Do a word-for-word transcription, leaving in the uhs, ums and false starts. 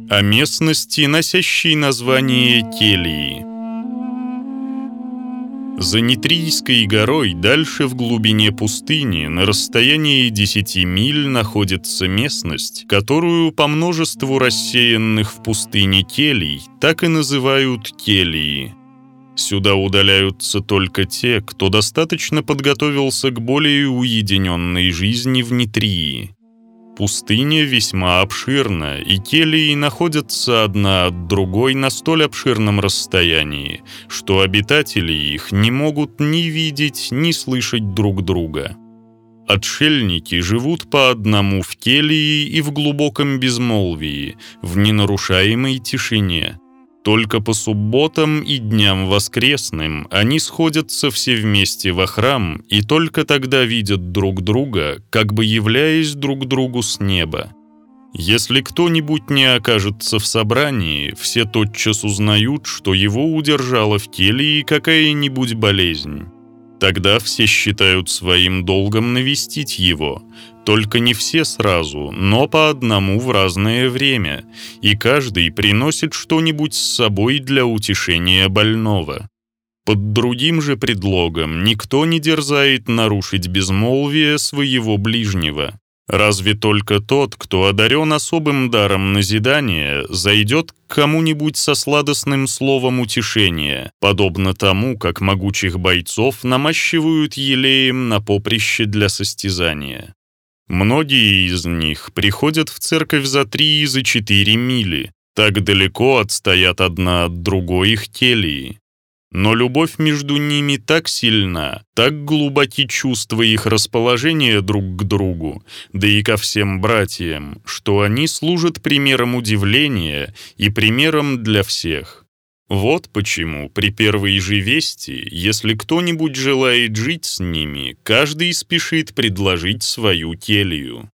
О местности, носящей название Келии. За Нитрийской горой, дальше в глубине пустыни, на расстоянии десяти миль находится местность, которую по множеству рассеянных в пустыне келий так и называют Келии. Сюда удаляются только те, кто достаточно подготовился к более уединенной жизни в Нитрии. Пустыня весьма обширна, и келии находятся одна от другой на столь обширном расстоянии, что обитатели их не могут ни видеть, ни слышать друг друга. Отшельники живут по одному в келии и в глубоком безмолвии, в ненарушаемой тишине. Только по субботам и дням воскресным они сходятся все вместе во храм и только тогда видят друг друга, как бы являясь друг другу с неба. Если кто-нибудь не окажется в собрании, все тотчас узнают, что его удержала в келии какая-нибудь болезнь. Тогда все считают своим долгом навестить его, только не все сразу, но по одному в разное время, и каждый приносит что-нибудь с собой для утешения больного. Под другим же предлогом никто не дерзает нарушить безмолвие своего ближнего. Разве только тот, кто одарен особым даром назидания, зайдет к кому-нибудь со сладостным словом утешения, подобно тому, как могучих бойцов намащивают елеем на поприще для состязания. Многие из них приходят в церковь за три и за четыре мили, так далеко отстоят одна от другой их келии. Но любовь между ними так сильна, так глубоки чувства их расположения друг к другу, да и ко всем братьям, что они служат примером удивления и примером для всех. Вот почему при первой же вести, если кто-нибудь желает жить с ними, каждый спешит предложить свою келью.